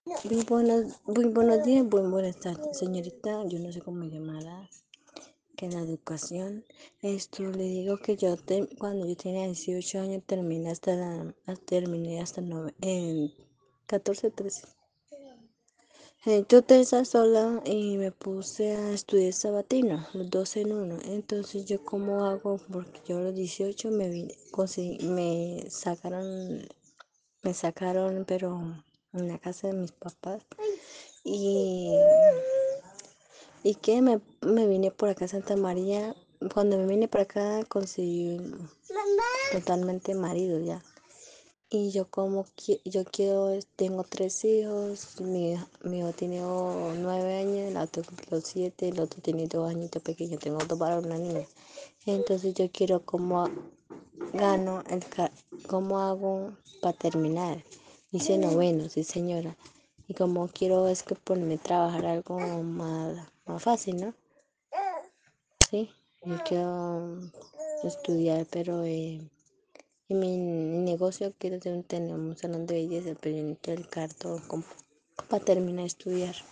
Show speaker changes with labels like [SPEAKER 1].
[SPEAKER 1] Muy buenos días, buenas tardes, señorita. Yo no sé cómo llamará, que en la educación, esto le digo que cuando yo tenía 18 años terminé hasta en 14, 13. Yo tercera sola y me puse a estudiar sabatino, los dos en uno. Entonces, ¿yo cómo hago? Porque yo a los 18 me vine, me sacaron, pero en la casa de mis papás. Y, y que me vine por acá a Santa María. Cuando me vine para acá conseguí totalmente marido ya. Y yo yo tengo tres hijos, mi hijo tiene 9 años, el otro cumplió 7, el otro tiene 2 añitos pequeños, tengo dos varones, una niña. Entonces yo quiero gano cómo hago para terminar. Hice noveno, sí señora. Y como quiero es que ponerme a trabajar algo más fácil, ¿no? Sí, yo quiero estudiar, pero en mi negocio quiero tener un salón de belleza, pero yo necesito el cartón para terminar de estudiar.